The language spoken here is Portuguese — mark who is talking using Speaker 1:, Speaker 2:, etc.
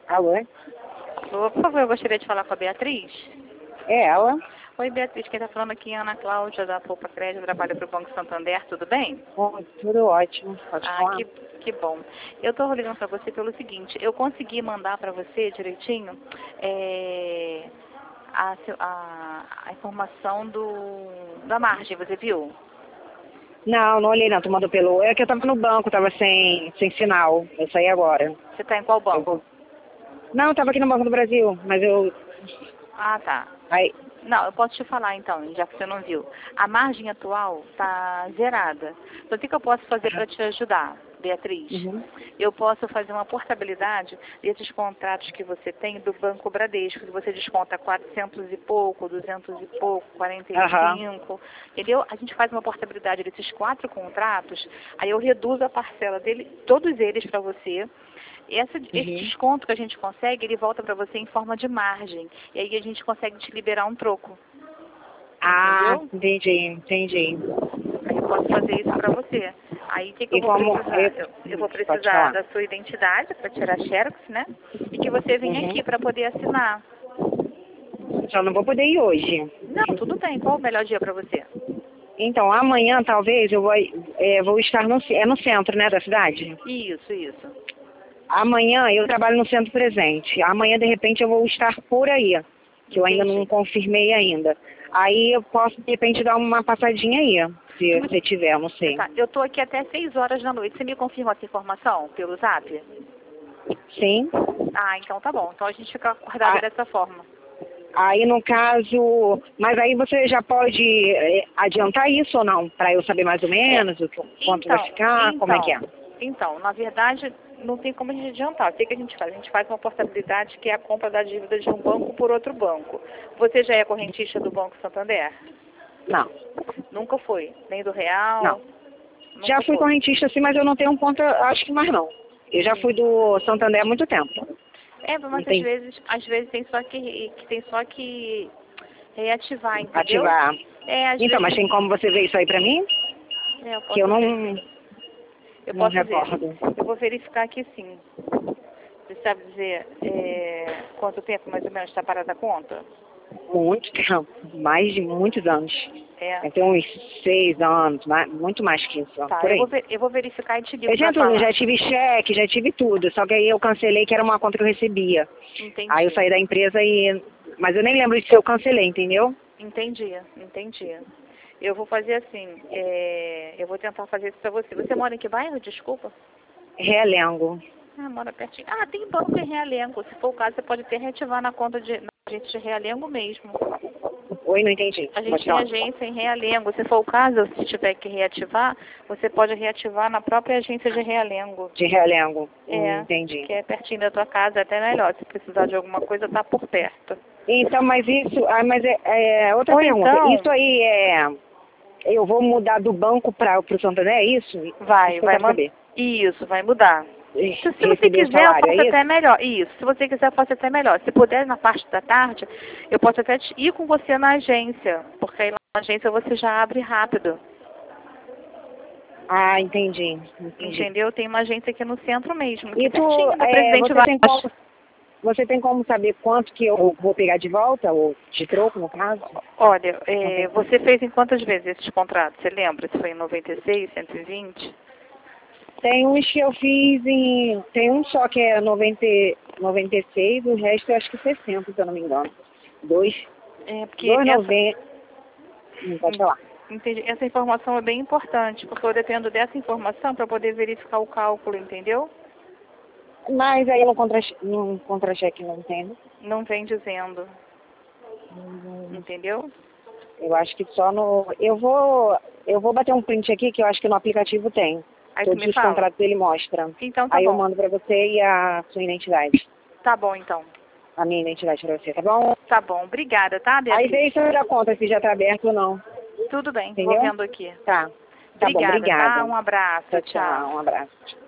Speaker 1: Alô?
Speaker 2: Por favor, eu gostaria de falar com a Beatriz.
Speaker 1: É ela?
Speaker 2: Oi, Beatriz, quem está falando aqui é a Ana Cláudia, da Poupa Crédito, trabalho para o Banco Santander, tudo bem?
Speaker 1: Bom, tudo ótimo. Pode falar?
Speaker 2: Que bom. Eu estou ligando para você pelo seguinte, eu consegui mandar para você direitinho a informação da margem, você viu?
Speaker 1: Não, não olhei não. Tu mandou pelo... É que eu tava no banco, tava sem sinal. Eu saí agora.
Speaker 2: Você está em qual banco?
Speaker 1: Não, eu tava aqui no Banco do Brasil, mas eu...
Speaker 2: Ah, tá.
Speaker 1: Aí...
Speaker 2: Não, eu posso te falar então, já que você não viu. A margem atual está zerada. Então, o que eu posso fazer para te ajudar, Beatriz?
Speaker 1: Uhum.
Speaker 2: Eu posso fazer uma portabilidade desses contratos que você tem do Banco Bradesco, que você desconta 400 e pouco, 200 e pouco, 45, entendeu? A gente faz uma portabilidade desses 4 contratos, aí eu reduzo a parcela dele, todos eles para você. Esse desconto que a gente consegue, ele volta para você em forma de margem. E aí a gente consegue te liberar um troco.
Speaker 1: Ah,
Speaker 2: Entendeu?
Speaker 1: entendi.
Speaker 2: Aí eu posso fazer isso para você. Aí o que eu vou precisar? Eu vou precisar da sua identidade para tirar xerox, né? E que você venha aqui para poder assinar.
Speaker 1: Só não vou poder ir hoje.
Speaker 2: Não, tudo bem. Qual o melhor dia para você?
Speaker 1: Então, amanhã talvez eu vou estar no centro, né, da cidade?
Speaker 2: Isso.
Speaker 1: Amanhã eu trabalho no centro presente. Amanhã, de repente, eu vou estar por aí, que eu ainda não confirmei ainda. Aí eu posso, de repente, dar uma passadinha aí, se você tiver, eu não sei.
Speaker 2: Tá. Eu estou aqui até 6 horas da noite. Você me confirma essa informação pelo zap?
Speaker 1: Sim.
Speaker 2: Ah, então tá bom. Então a gente fica acordado dessa forma.
Speaker 1: Aí, no caso... Mas aí você já pode adiantar isso ou não? Para eu saber mais ou menos quanto vai ficar, como é que é?
Speaker 2: Então, na verdade, não tem como a gente adiantar. O que a gente faz? A gente faz uma portabilidade que é a compra da dívida de um banco por outro banco. Você já é correntista do Banco Santander?
Speaker 1: Não.
Speaker 2: Nunca foi? Nem do Real?
Speaker 1: Não. Já fui correntista, sim, mas eu não tenho conta, acho que mais não. Eu já fui do Santander há muito tempo.
Speaker 2: Mas às vezes tem só que reativar, entendeu?
Speaker 1: Ativar. Então, mas tem como você ver isso aí pra mim?
Speaker 2: Eu posso
Speaker 1: que eu não...
Speaker 2: Eu
Speaker 1: não
Speaker 2: posso
Speaker 1: recordo.
Speaker 2: ver. Eu vou verificar aqui sim. Você sabe dizer quanto tempo mais ou menos está parada a conta?
Speaker 1: Muito tempo. Mais de muitos anos. Tem uns 6 anos, muito mais que isso.
Speaker 2: Tá,
Speaker 1: por aí.
Speaker 2: eu vou verificar e te digo.
Speaker 1: Eu já tive cheque, já tive tudo. Só que aí eu cancelei, que era uma conta que eu recebia.
Speaker 2: Entendi.
Speaker 1: Aí eu saí da empresa e... Mas eu nem lembro se eu cancelei, entendeu?
Speaker 2: Entendi. Eu vou fazer assim, eu vou tentar fazer isso pra você. Você mora em que bairro, desculpa?
Speaker 1: Realengo.
Speaker 2: Ah, mora pertinho. Ah, tem banco em Realengo. Se for o caso, você pode até reativar na conta na agência de Realengo mesmo.
Speaker 1: Oi, não entendi.
Speaker 2: A gente tem agência em Realengo. Se for o caso, se tiver que reativar, você pode reativar na própria agência de Realengo.
Speaker 1: De Realengo. Entendi.
Speaker 2: Que é pertinho da tua casa, é até melhor. Se precisar de alguma coisa, tá por perto.
Speaker 1: Então, mas isso... outra pergunta.
Speaker 2: Então,
Speaker 1: isso aí eu vou mudar do banco para o Santander, é isso?
Speaker 2: Vai
Speaker 1: saber.
Speaker 2: Isso, vai mudar. Se você quiser,
Speaker 1: salário,
Speaker 2: eu posso até melhor. Isso, se você quiser, eu posso até melhor. Se puder, na parte da tarde, eu posso até ir com você na agência, porque aí lá na agência você já abre rápido.
Speaker 1: Ah, entendi.
Speaker 2: Entendeu? Tem uma agência aqui no centro mesmo.
Speaker 1: E você tem como saber quanto que eu vou pegar de volta, ou de troco, no caso?
Speaker 2: Olha, você fez em quantas vezes esses contratos? Você lembra? Se foi em 96, 120?
Speaker 1: Tem uns que eu fiz em... Tem um só que é 96, o resto eu acho que 60, se eu não me engano. 2,90. Pode falar.
Speaker 2: Entendi. Essa informação é bem importante, porque eu dependo dessa informação para poder verificar o cálculo, entendeu?
Speaker 1: Mas aí no contra-cheque não tem.
Speaker 2: Não vem dizendo. Entendeu?
Speaker 1: Eu acho que só no... Eu vou bater um print aqui, que eu acho que no aplicativo tem.
Speaker 2: Aí
Speaker 1: todos os contratos ele mostra.
Speaker 2: Então tá
Speaker 1: aí
Speaker 2: bom.
Speaker 1: Eu mando pra você e a sua identidade.
Speaker 2: Tá bom, então.
Speaker 1: A minha identidade pra você, tá bom?
Speaker 2: Tá bom. Obrigada, tá, Beatriz?
Speaker 1: Aí vê isso da conta, se já tá aberto ou não.
Speaker 2: Tudo bem,
Speaker 1: entendeu?
Speaker 2: Vou vendo aqui.
Speaker 1: Tá.
Speaker 2: Obrigada,
Speaker 1: bom, obrigada.
Speaker 2: Tá? Um abraço. Tchau.
Speaker 1: Um abraço.